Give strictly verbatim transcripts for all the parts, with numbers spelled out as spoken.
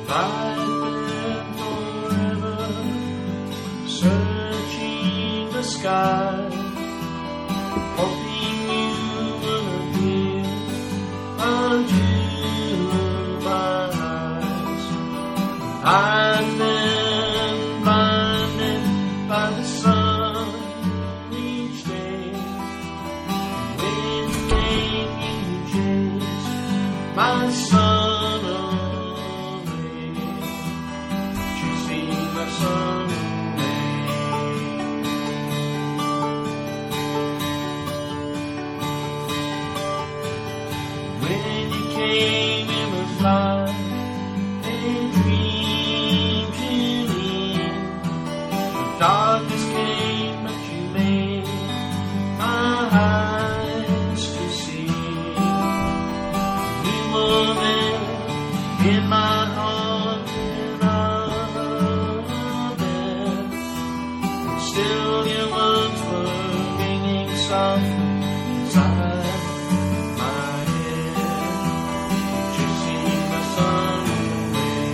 I've been forever searching the sky, hoping you would appear unto my eyes. I've been blinded by the sun each day. When you came, you chased my sun away, chasing my sun away. When you came, it was like a dream to me. The darkness came, but you made my eyes to see. You were there in my heart when I was there. And still your words were ringing softly inside my head, chasing my sun away.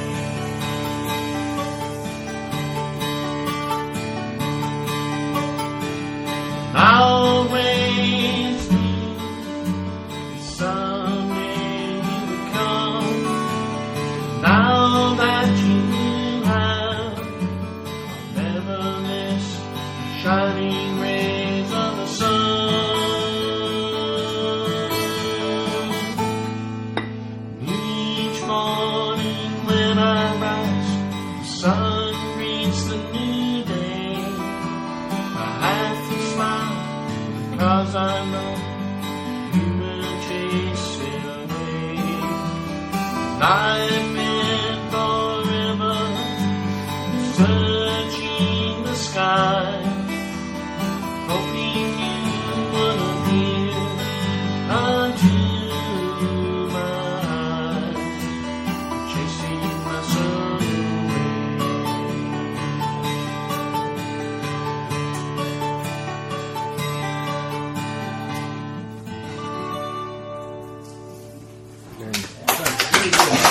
I always knew that someday you would come. Now that you have, I'll never miss the shining rays of the sun. Each morning when I rise, the sun greets the new day. I have to smile because I know you will chase it away. I've been forever searching the sky, hoping you would appear unto my eyes, chasing my sun away. Very good.